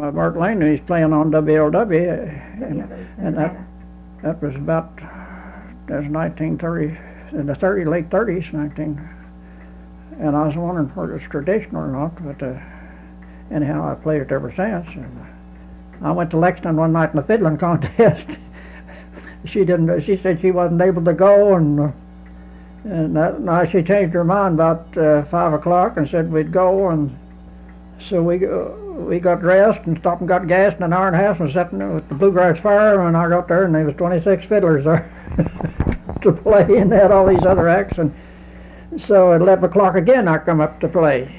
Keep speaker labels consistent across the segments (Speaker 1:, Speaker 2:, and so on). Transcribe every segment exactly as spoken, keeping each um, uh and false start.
Speaker 1: uh, Bert Lane, and he's playing on W L W, and, and that that was about that was nineteen thirty, in the thirty late thirties, nineteen. And I was wondering whether it's traditional or not, but uh, anyhow, I played it ever since. And I went to Lexington one night in a fiddling contest. She didn't. She said she wasn't able to go, and uh, and that night she changed her mind about uh, five o'clock and said we'd go. And so we uh, we got dressed and stopped and got gas in an hour and a half and sat with the Bluegrass Fire. And I got there, and there was twenty-six fiddlers there to play, and they had all these other acts. And so at eleven o'clock again, I come up to play.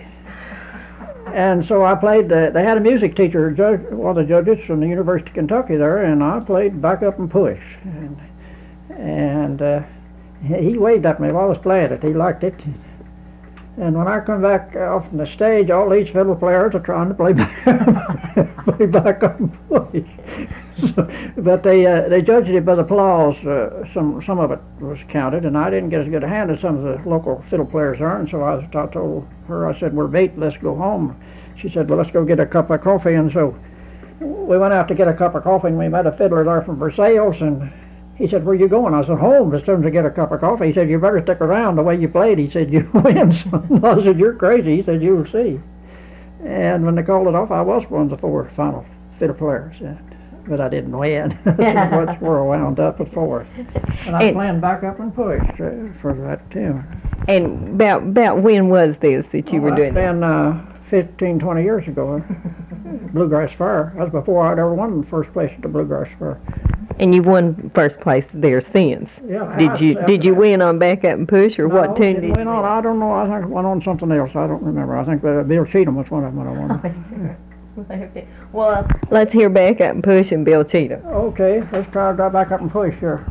Speaker 1: And so I played, the, they had a music teacher, judge, one of the judges from the University of Kentucky there, and I played back up and push. And, and uh, he waved at me while I was playing it. He liked it. And when I come back off from the stage, all these fiddle players are trying to play back, play back up and push. So, but they uh, they judged it by the applause. Uh, some some of it was counted, and I didn't get as good a hand as some of the local fiddle players are. And so I, I told her, I said, "We're beat. Let's go home." She said, "Well, let's go get a cup of coffee." And so we went out to get a cup of coffee, and we met a fiddler there from Versailles. And he said, "Where you going?" I said, "Home, as soon as I get a cup of coffee." He said, "You better stick around. The way you played," he said, "you win." I said, "You're crazy." He said, "You'll see." And when they called it off, I was one of the four final fiddle players. Yeah. But I didn't win. That's where I wound up at fourth. And I was playing back up and push uh, for that tune.
Speaker 2: And about about when was this that you
Speaker 1: oh,
Speaker 2: were doing
Speaker 1: that? It's been uh, fifteen, twenty years ago. Bluegrass Fair. That was before I'd ever won first place at the Bluegrass Fair.
Speaker 2: And you won first place there since.
Speaker 1: Yeah.
Speaker 2: Did
Speaker 1: I,
Speaker 2: you
Speaker 1: I,
Speaker 2: did you win on back up and push, or
Speaker 1: no,
Speaker 2: what tune did you
Speaker 1: win on? I don't know. I think it went on something else. I don't remember. I think uh, Bill Cheatham was one of them when I won.
Speaker 2: Well, let's hear back up and push and Bill Cheatham.
Speaker 1: Okay, let's try to drive back up and push here.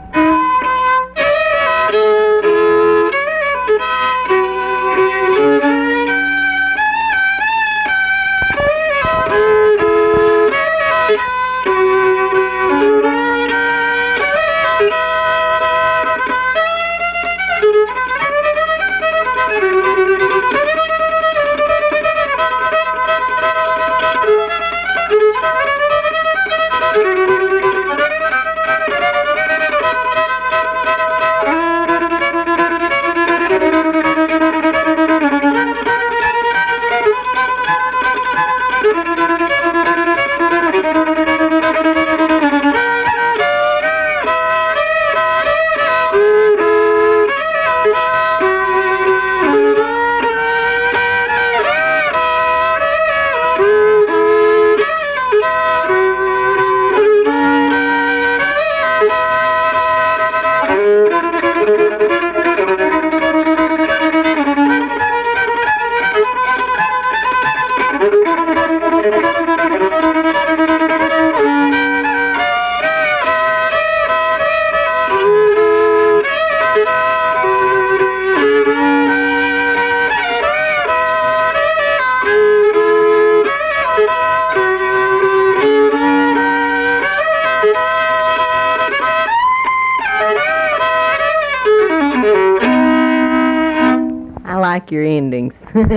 Speaker 2: Your endings.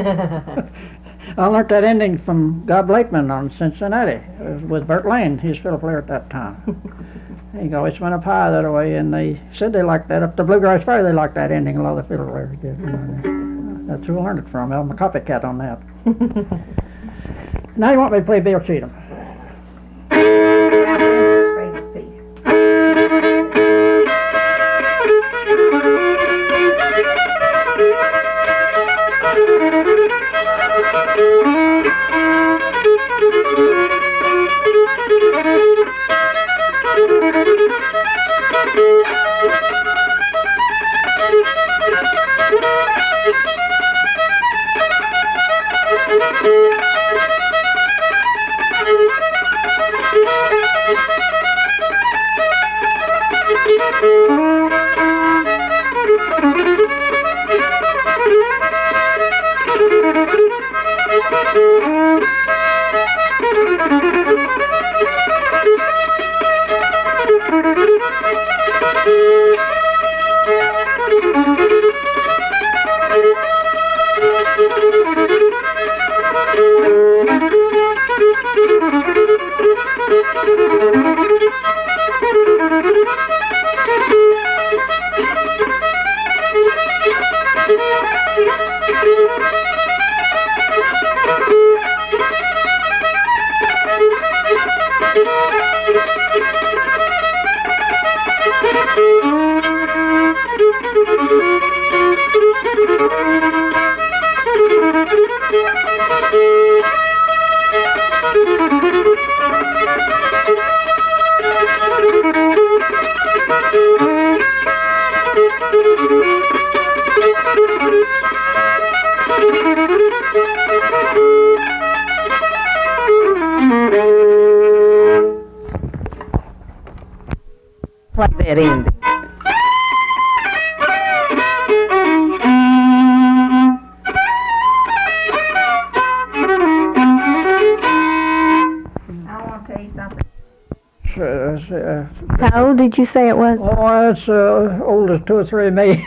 Speaker 1: I learned that ending from Gob Blakeman on Cincinnati. It was with Bert Lane, his fiddle player at that time. He always went up high that way, and they said they liked that. Up the Bluegrass Fair, they liked that ending. A lot of the fiddle players did. That's who I learned it from. I'm a copycat on that. Now you want me to play Bill Cheatham.
Speaker 3: Thank you.
Speaker 2: Play that ending.
Speaker 1: Uh,
Speaker 2: How old did you say it was?
Speaker 1: oh, it's uh, old as two or three of me.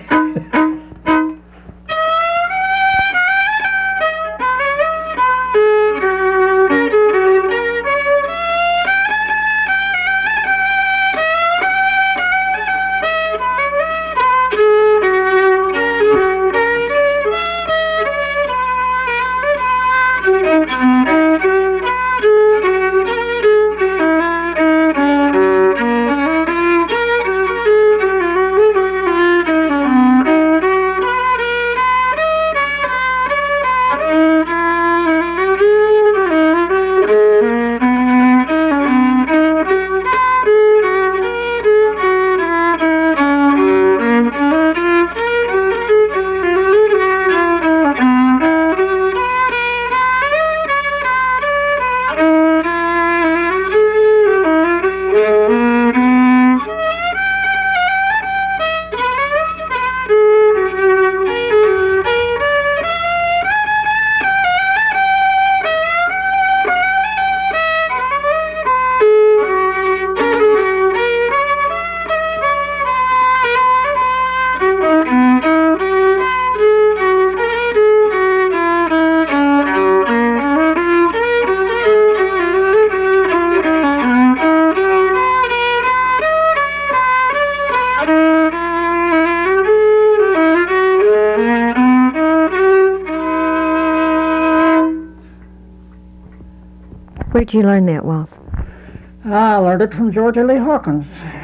Speaker 2: Where'd you learn that, Waltz?
Speaker 1: I learned it from Georgia Lee Hawkins.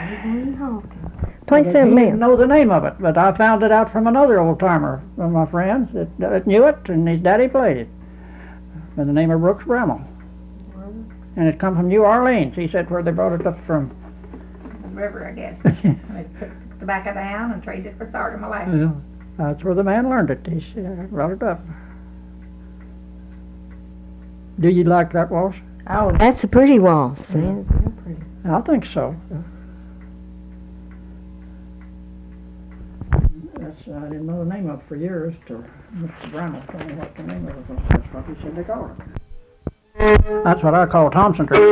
Speaker 2: Play
Speaker 1: He
Speaker 2: something
Speaker 1: didn't
Speaker 2: else.
Speaker 1: know the name of it, but I found it out from another old timer, one of my friends that, that knew it, and his daddy played it, by the name of Brooks Bramall. And it come from New Orleans. He said where they brought it up from.
Speaker 3: The river, I guess. They took the tobacco down and traded it for starter molasses.
Speaker 1: Yeah. That's where the man learned it. He said, brought it up. Do you like that waltz?
Speaker 2: Oh, that's a pretty waltz.
Speaker 1: Yeah. I think so. That's, I didn't know the name of it for years till Mister Bramall told me what the name of it was. That's what he said they called it. That's what I call Thompson Creek.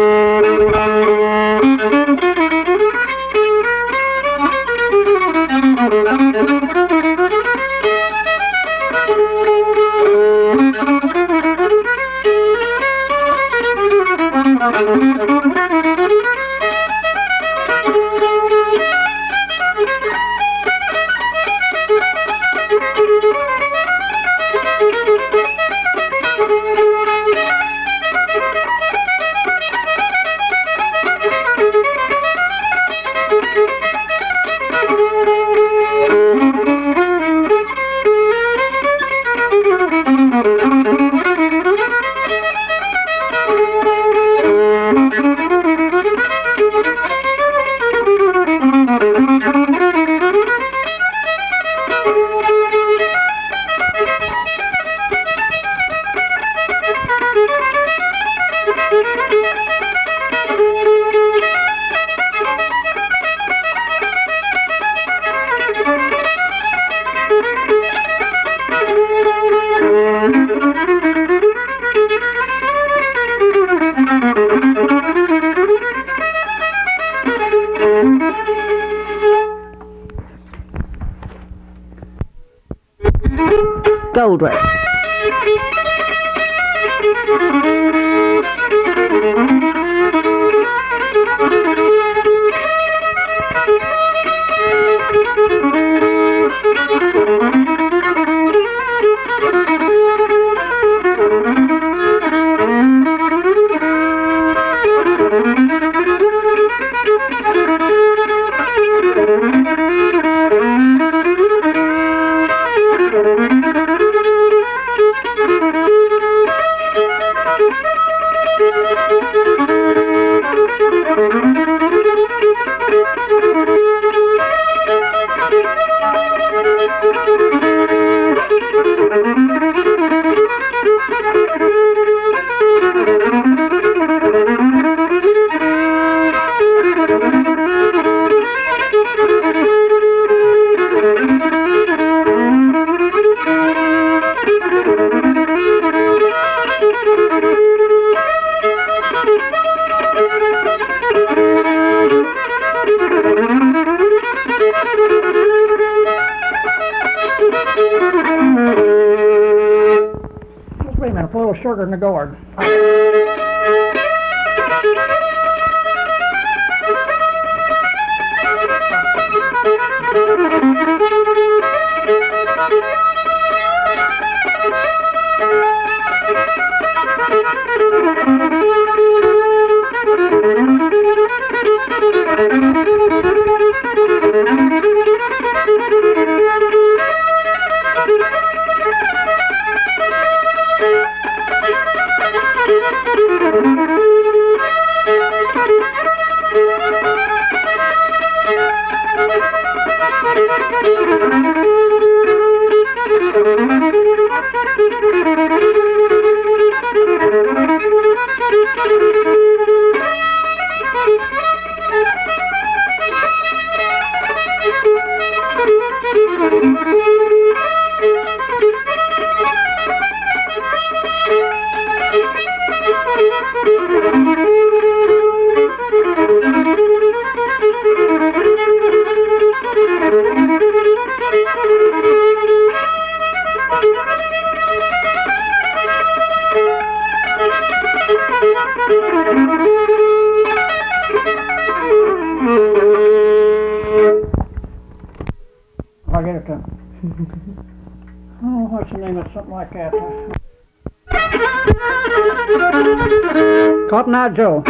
Speaker 2: Gold Rush.
Speaker 4: Thank you.
Speaker 1: Just wait a minute, a little shorter than the gourd. I'll get it to. Oh, what's the name of something like that? Cotton Eye Joe.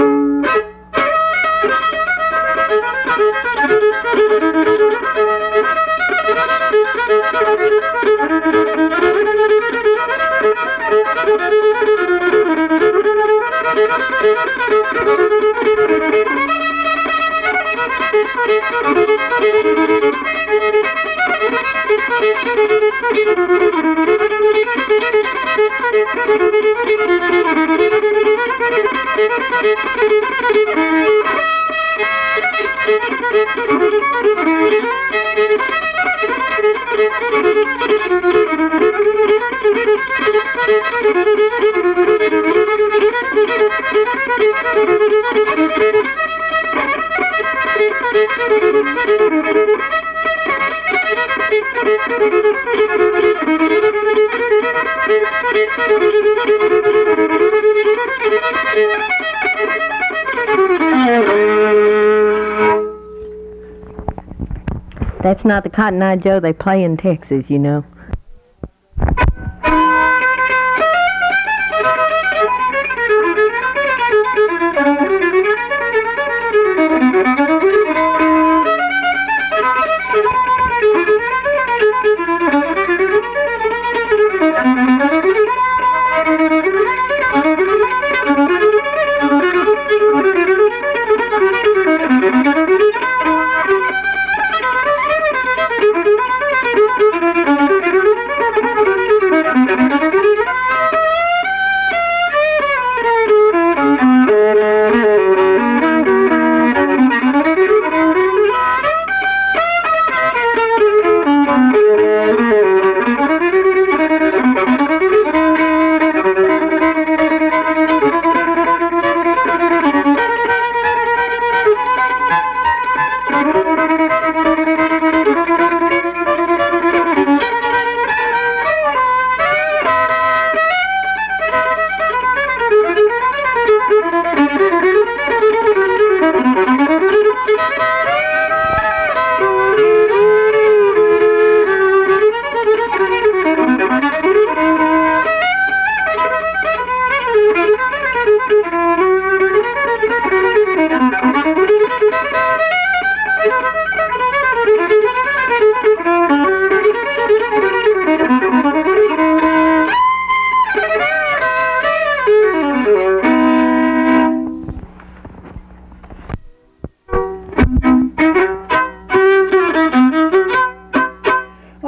Speaker 2: That's not the Cotton Eye Joe they play in Texas, you know.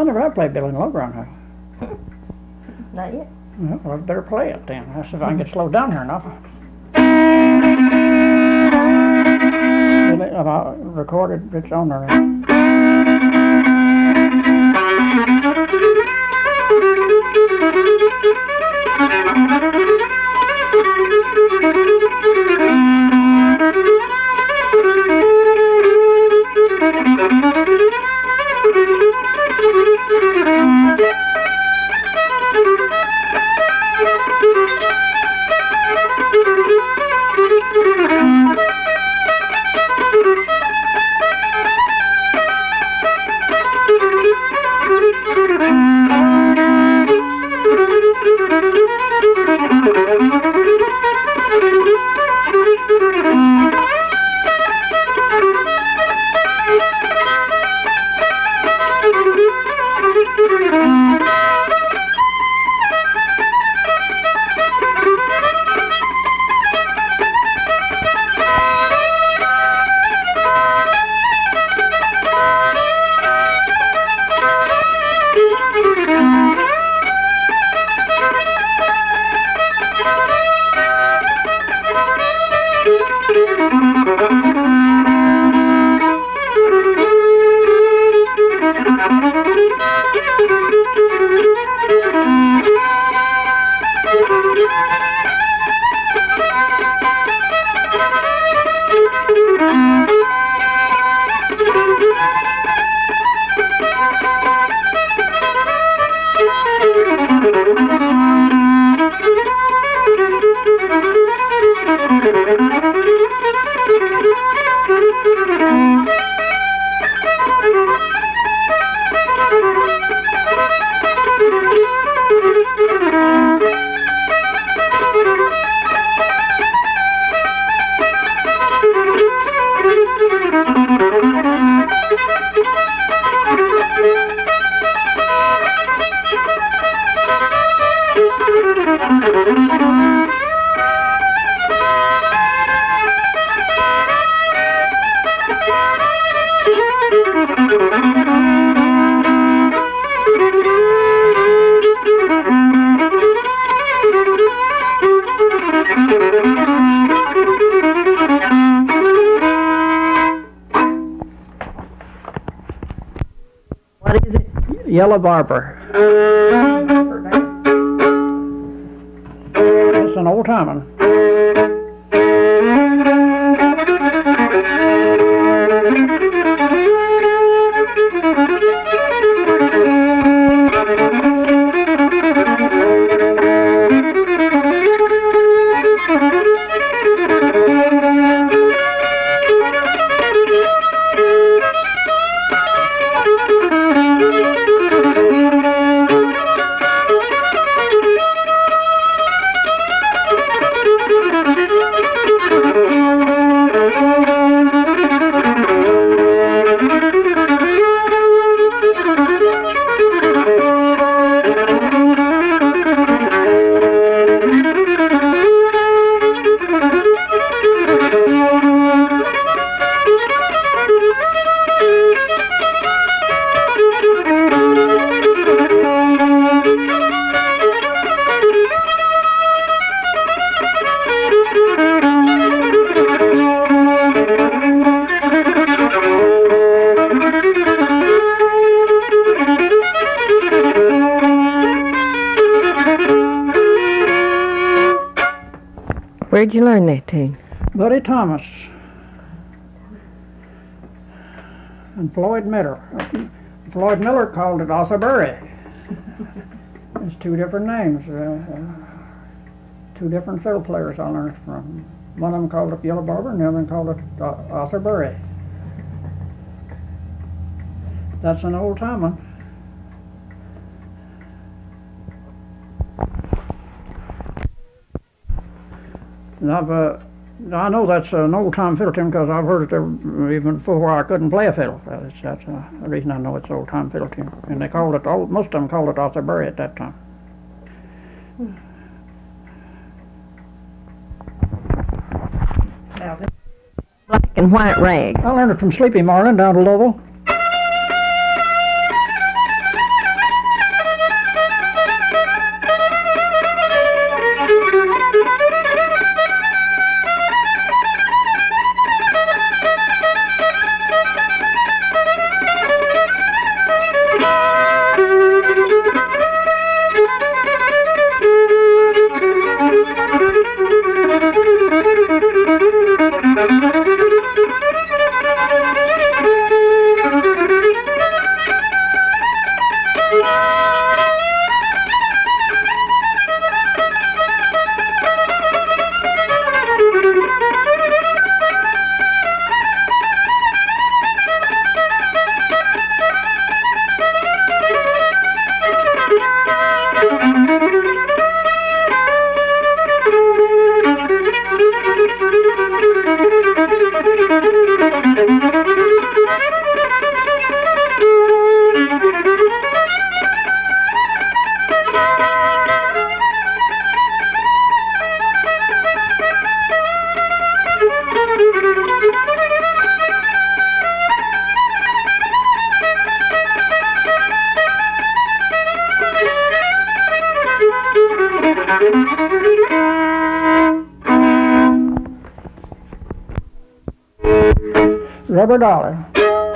Speaker 1: I never have played Billy and the Love Groundhog.
Speaker 2: Not yet.
Speaker 1: Well, I better play it then. That's if I can get slowed down here enough. Billy, uh, I recorded, it's on there.
Speaker 2: What is it?
Speaker 1: Yellow Barber. It's an old time one.
Speaker 2: Where'd you learn that tune?
Speaker 1: Buddy Thomas and Floyd Miller. Floyd Miller called it Arthur Burry. It's two different names. Uh, uh, two different fiddle players I learned it from. One of them called it Yellow Barber and the other one called it uh, Arthur Burry. That's an old time one. And I've, uh, I know that's an old-time fiddle tune because I've heard it there even before I couldn't play a fiddle. That's, that's uh, the reason I know it's an old-time fiddle tune. And they called it, all, most of them called it Arthur Burry at that time.
Speaker 3: Now, this
Speaker 2: Black and white rag.
Speaker 1: I learned it from Sleepy Marlin down to Lovell. Rubber Dollar.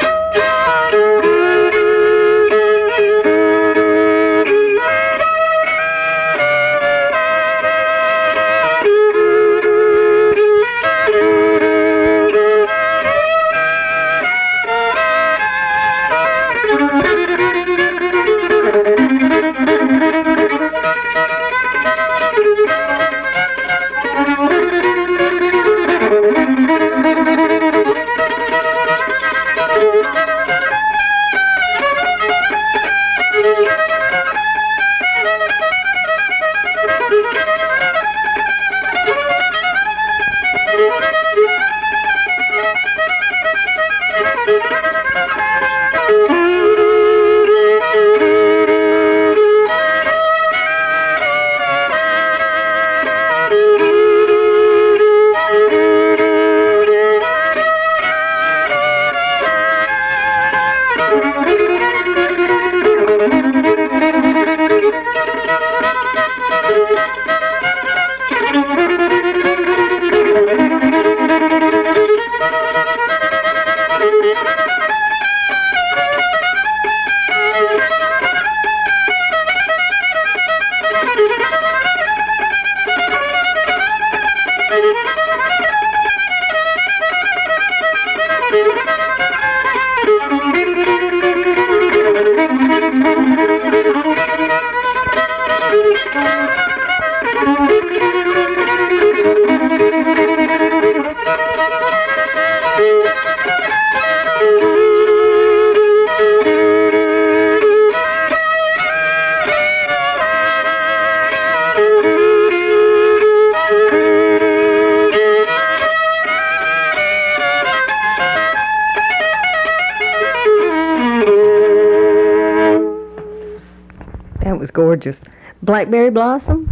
Speaker 2: That was gorgeous. Blackberry Blossom?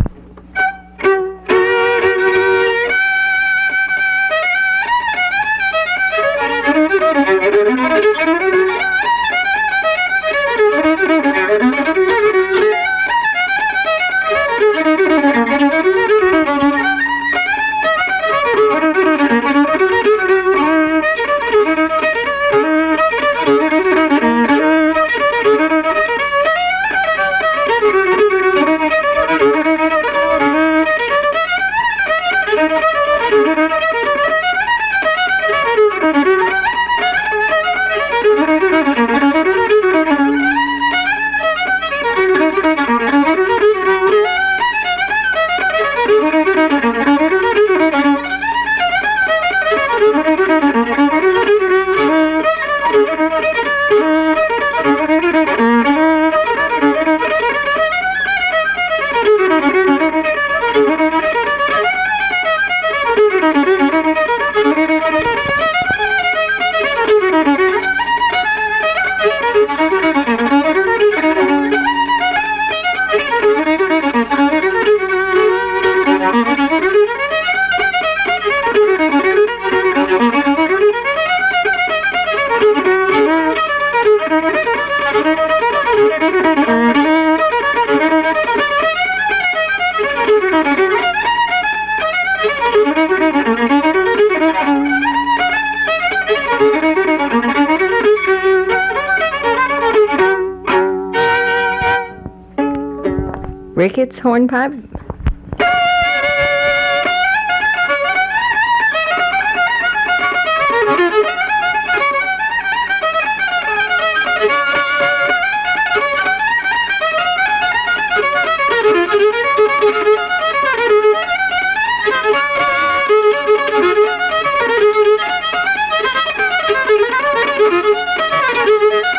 Speaker 2: Ricketts hornpipe?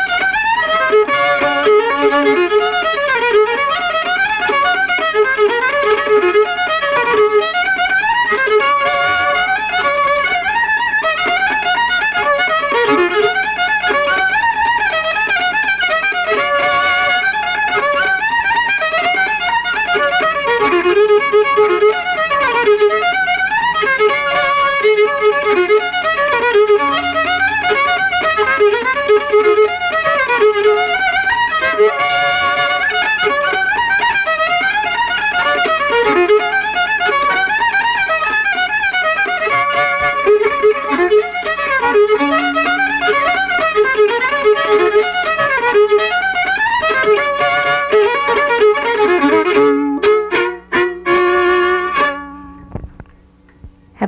Speaker 4: Thank you.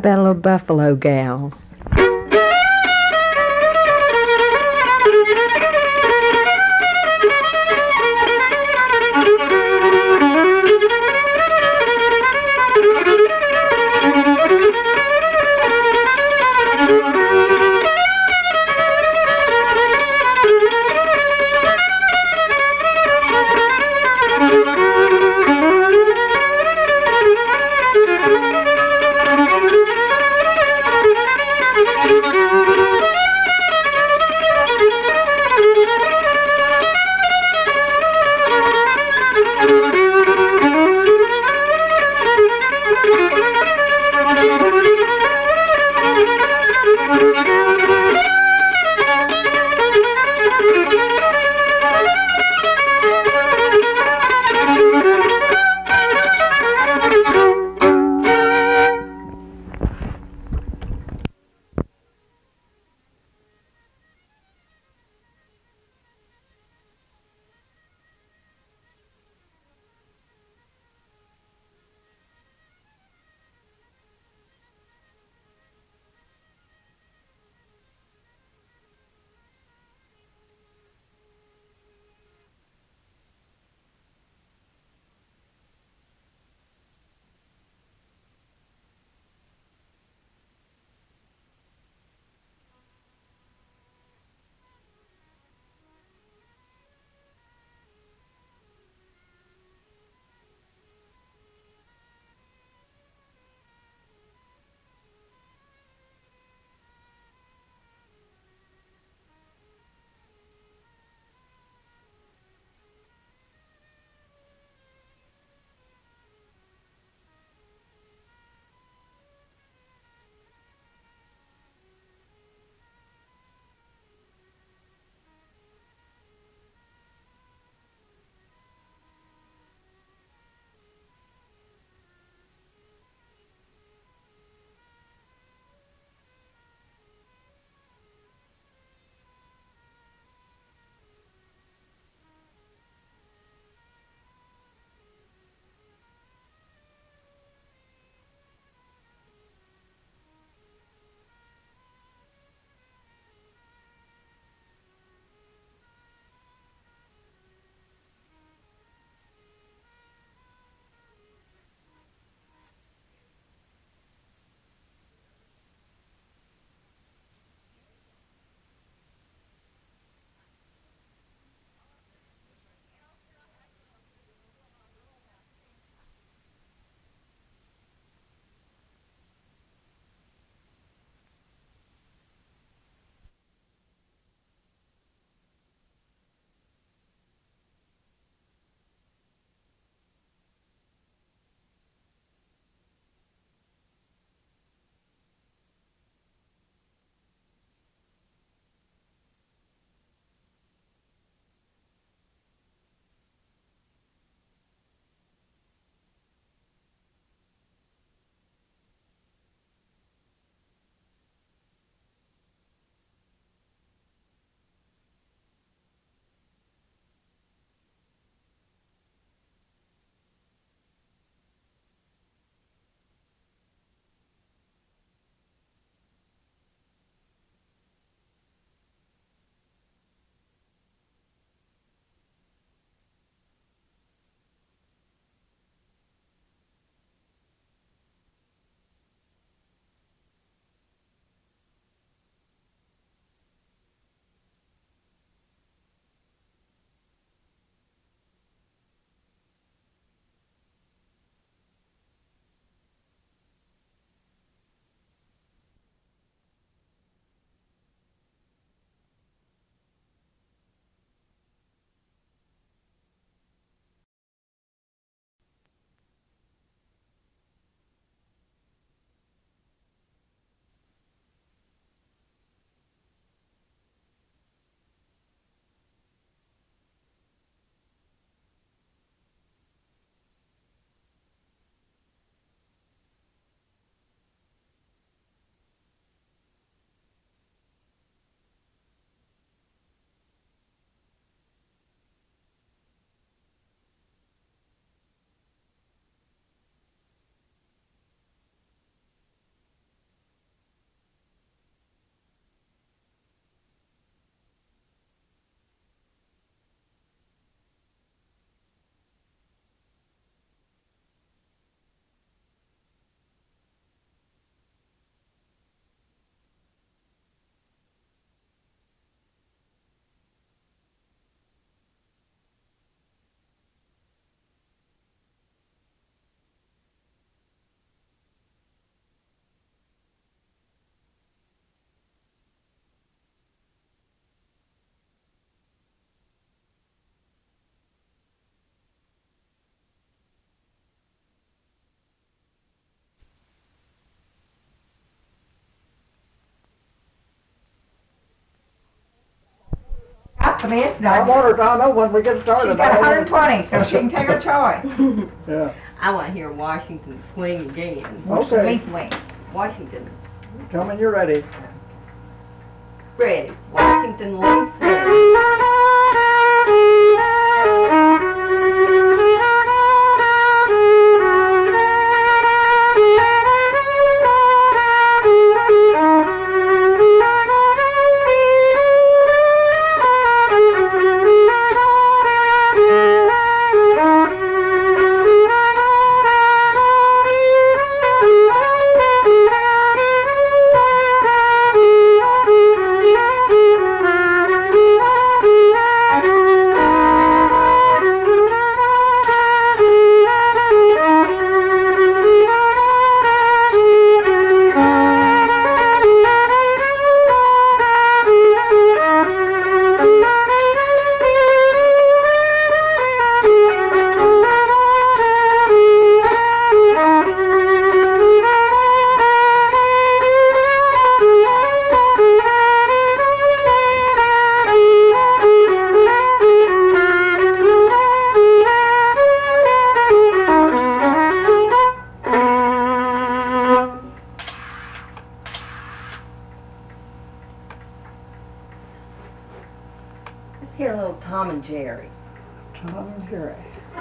Speaker 2: fellow Buffalo gals.
Speaker 3: got for this.
Speaker 1: I want her, I know when we get started.
Speaker 3: She's got
Speaker 1: I
Speaker 3: a
Speaker 1: want
Speaker 3: hundred and twenty, so she can take her choice.
Speaker 1: Yeah,
Speaker 2: I want to hear Washington swing again.
Speaker 1: okay.
Speaker 3: Lee swing.
Speaker 2: Washington.
Speaker 1: Tell me you're ready.
Speaker 2: Ready. Washington Lee swing. Let's hear a little Tom and Jerry.
Speaker 1: Tom and Jerry.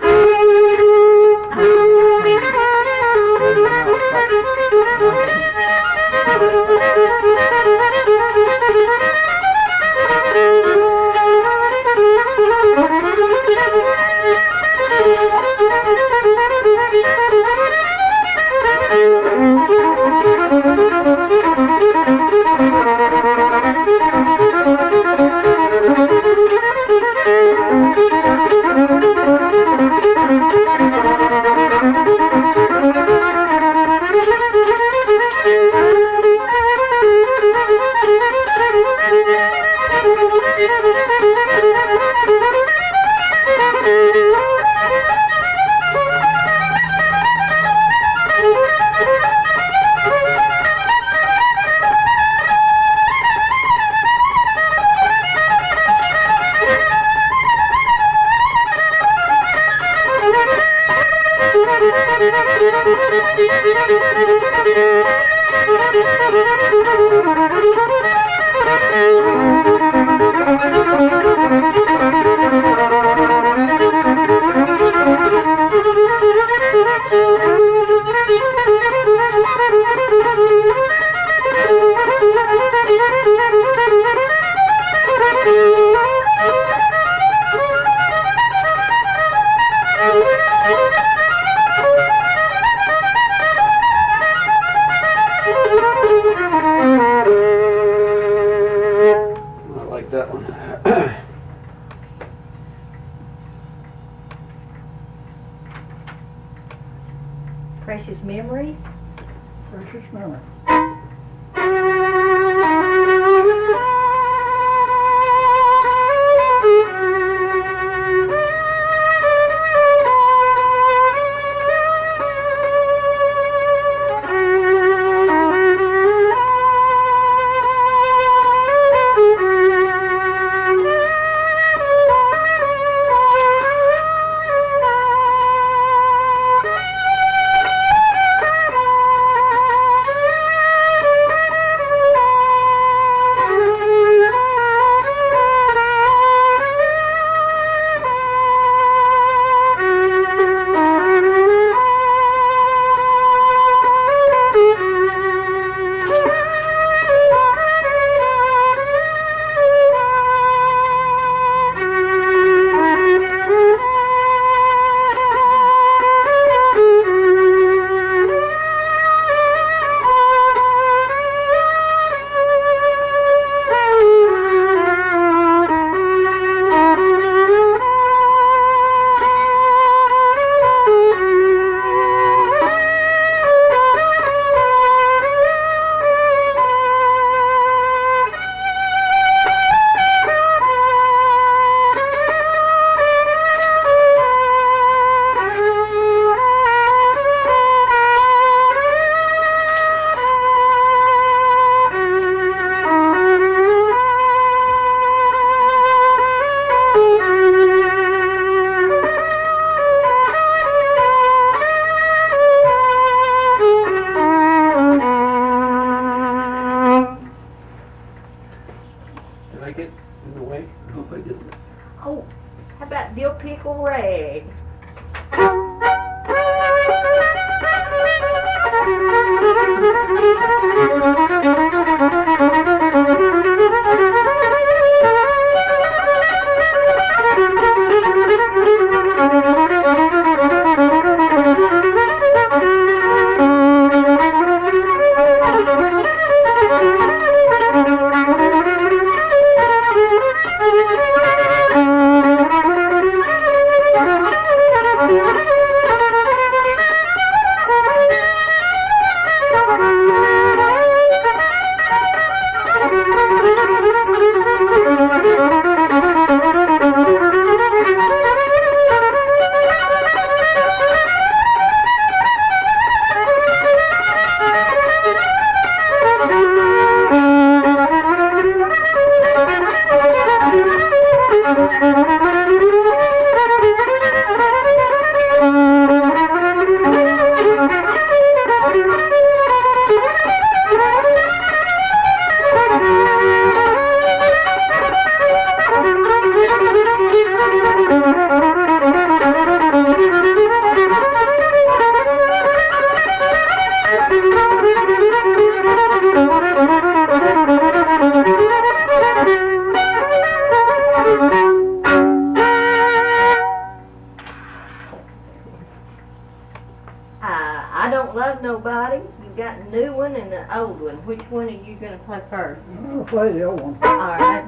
Speaker 4: I like that one.
Speaker 2: Precious Memory.
Speaker 1: Precious memory.
Speaker 2: nickel rag. I don't love nobody. You got a new one and an old one. Which one are you gonna play first?
Speaker 1: I'll play the old one.
Speaker 2: All right.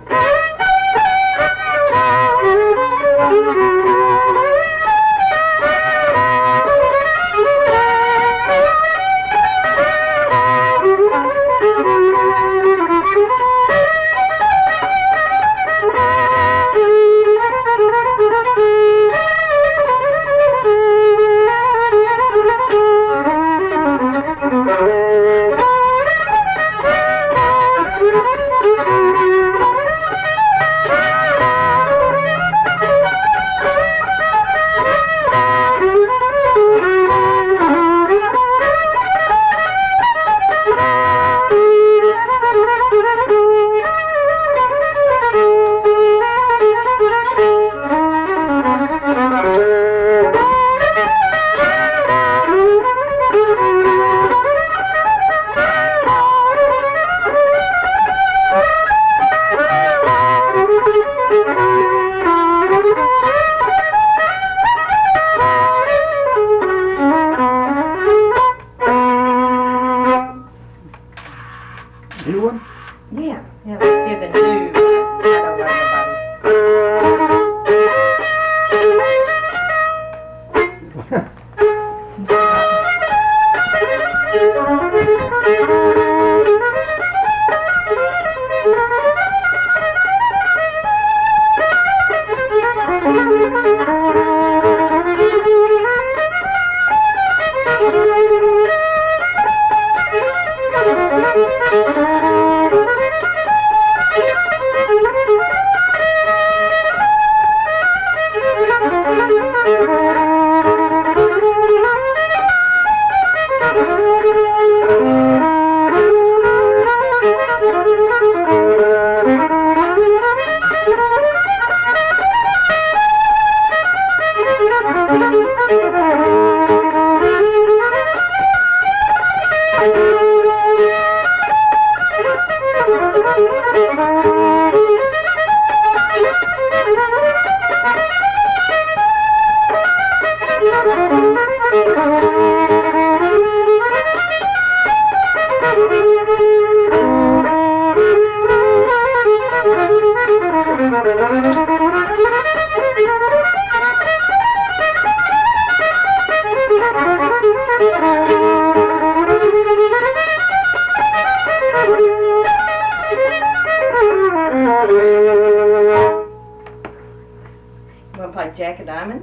Speaker 1: New one?
Speaker 2: Yeah. Yeah, let's hear the new. I don't know nobody. Wanna play Jack of Diamonds?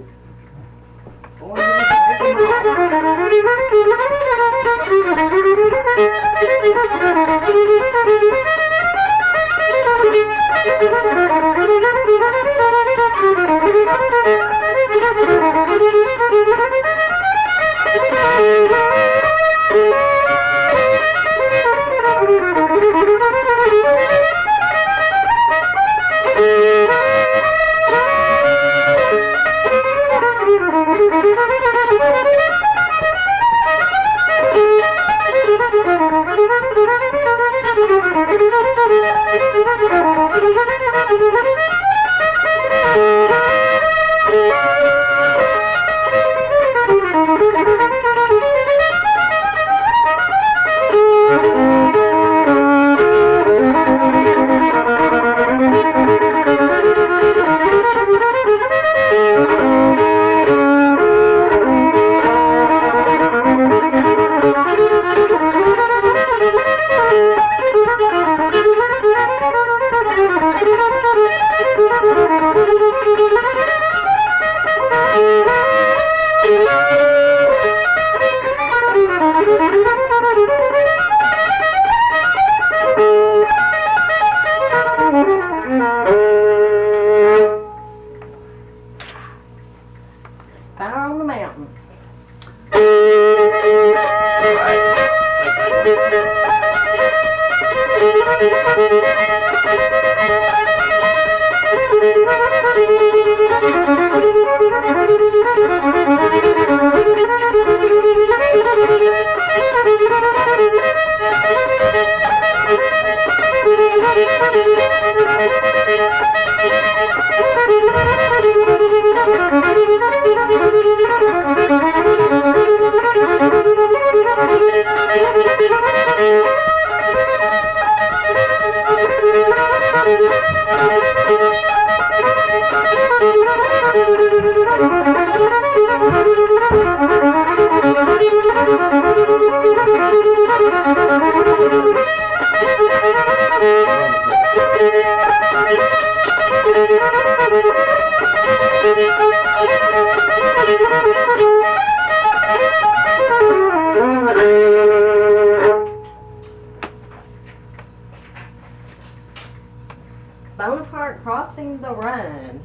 Speaker 2: Fire on the mountain. Bonaparte crossing the Rhine.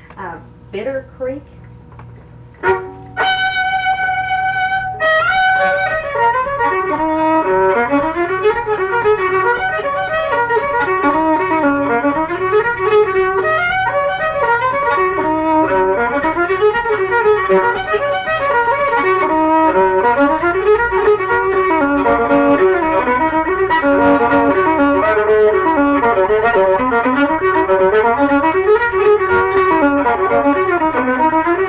Speaker 2: uh, Bitter Creek.
Speaker 4: Thank you.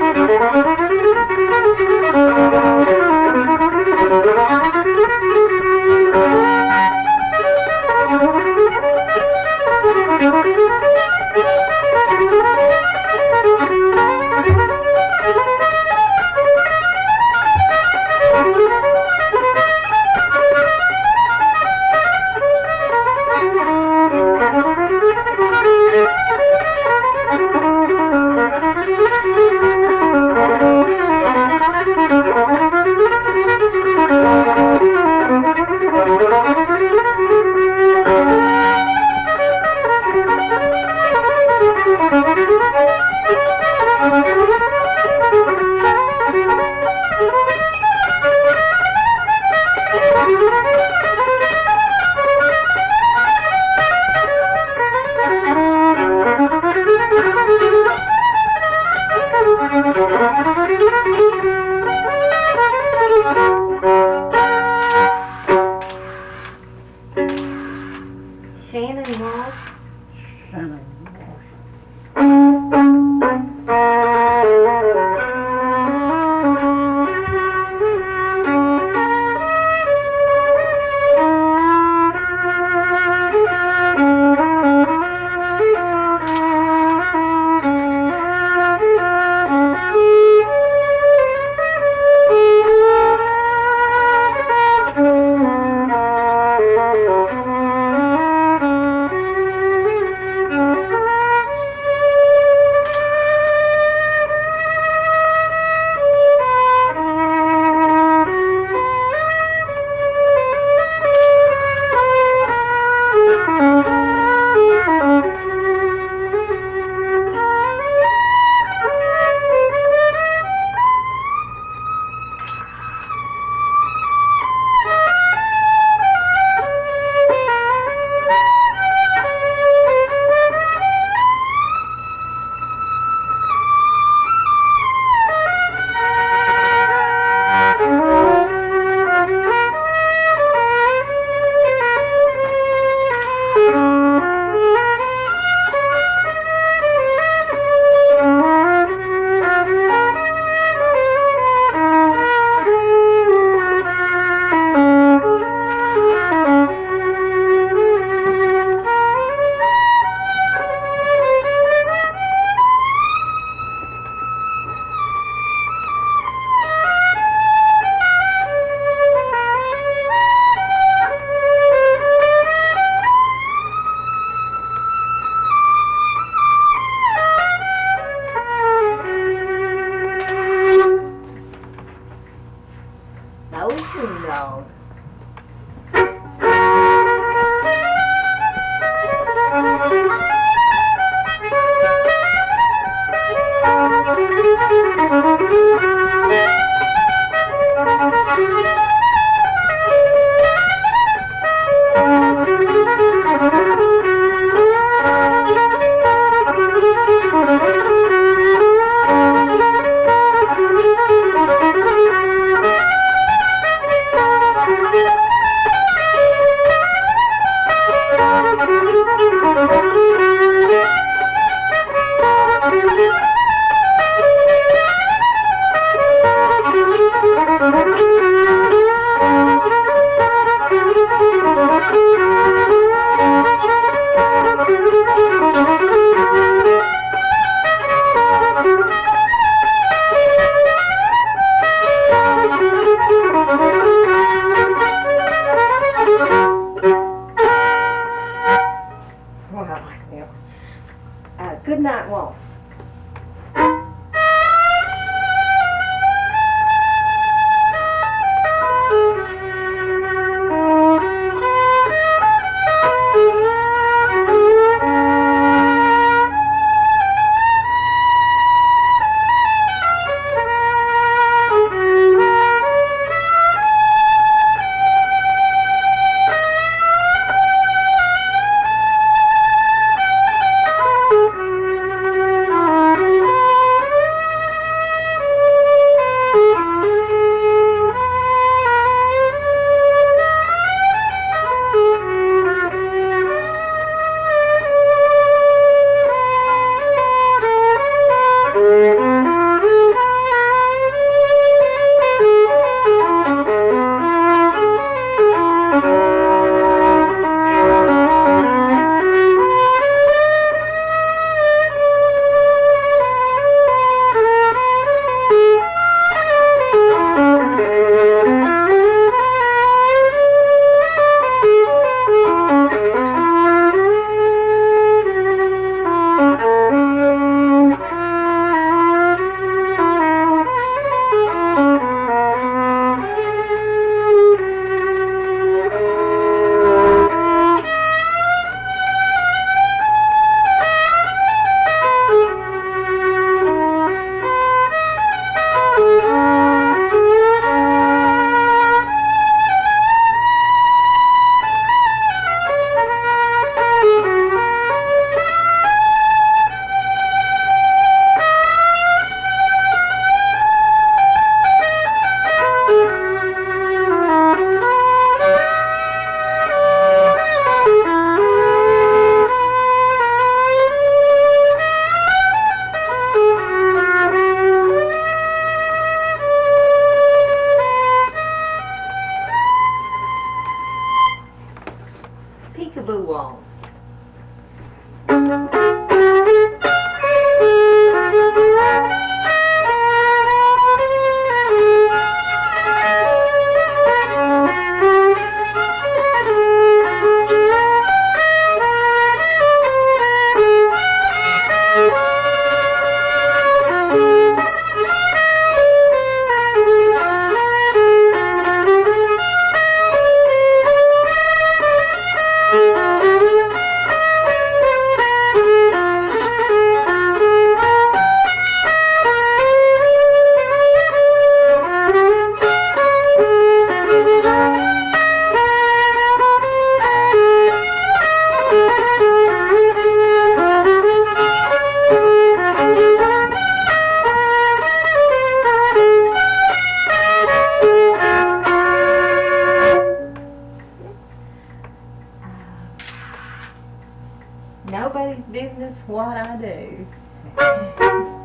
Speaker 2: do.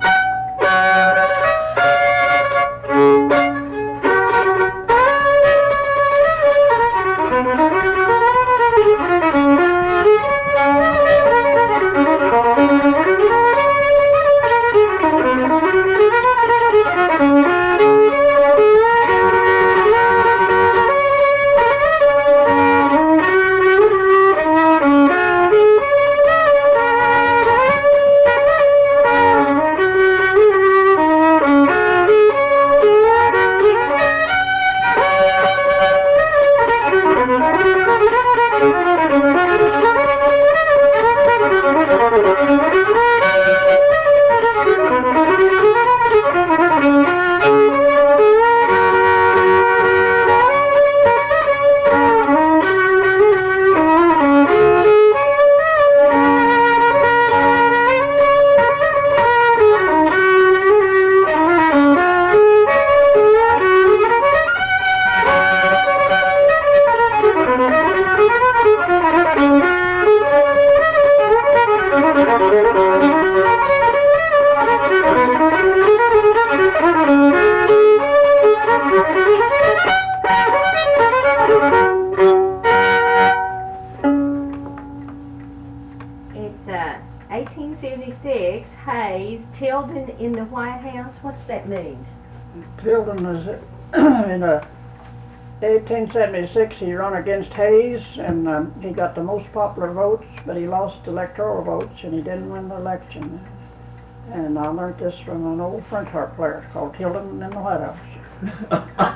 Speaker 2: It's uh, eighteen seventy-six, Hayes, Tilden in the White House. What's that mean?
Speaker 1: Tilden is, in uh, eighteen seventy-six, he run against Hayes, and um, he got the most popular votes, but he lost electoral votes, and he didn't win the election. And I learned this from an old French harp player called Tilden in the White House.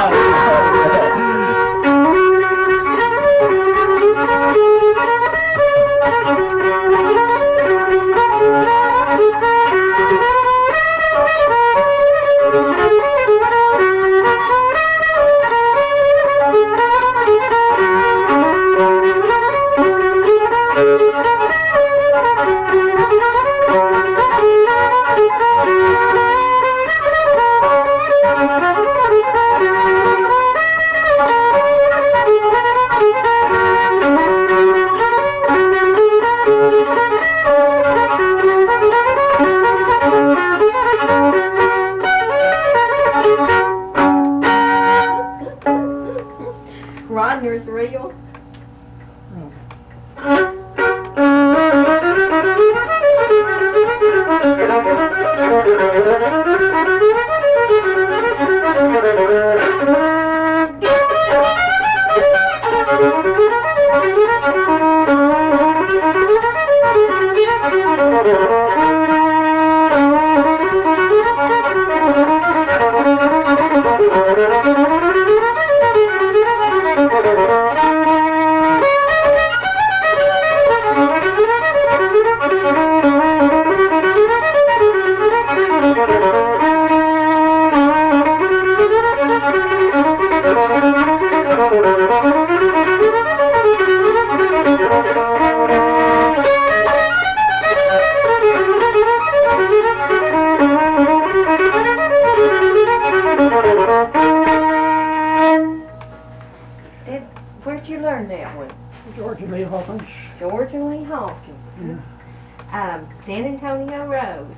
Speaker 2: Rodner's real. Did, where'd you learn that one?
Speaker 1: Georgia Lee Hawkins.
Speaker 2: Georgia Lee Hawkins.
Speaker 1: Yeah.
Speaker 2: Um, San Antonio Rose.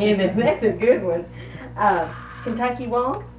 Speaker 2: and that's a good one. Uh, Kentucky Walk,